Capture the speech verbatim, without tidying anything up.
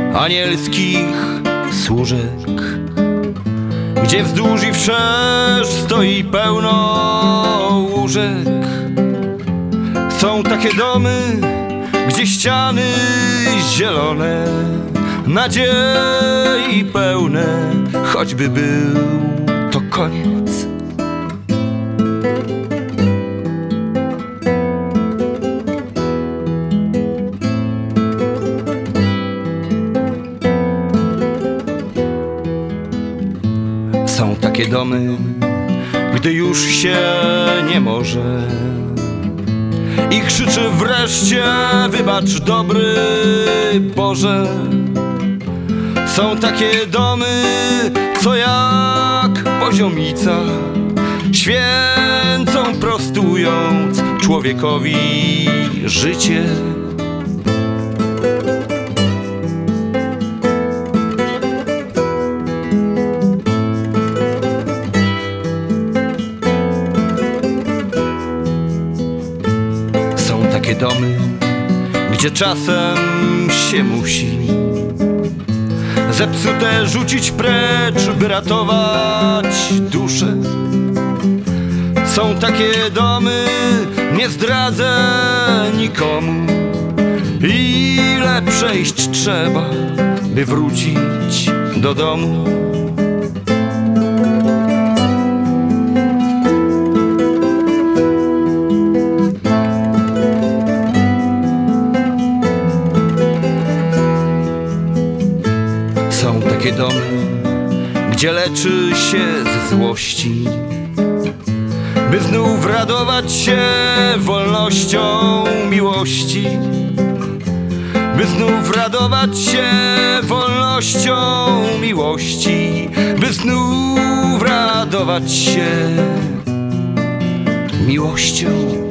anielskich służek, gdzie wzdłuż i wszerz stoi pełno łóżek. Są takie domy, gdzie ściany zielone, nadziei pełne, choćby był to koniec. Są takie domy, gdy już się nie może i krzyczy wreszcie: wybacz, dobry Boże. Są takie domy, co jak poziomica święcą, prostując człowiekowi życie. Są takie domy, gdzie czasem się musi zepsute rzucić precz, by ratować duszę. Są takie domy, nie zdradzę nikomu, ile przejść trzeba, by wrócić do domu. Są takie domy, gdzie leczy się ze złości, by znów radować się wolnością miłości. By znów radować się wolnością miłości. By znów radować się miłością.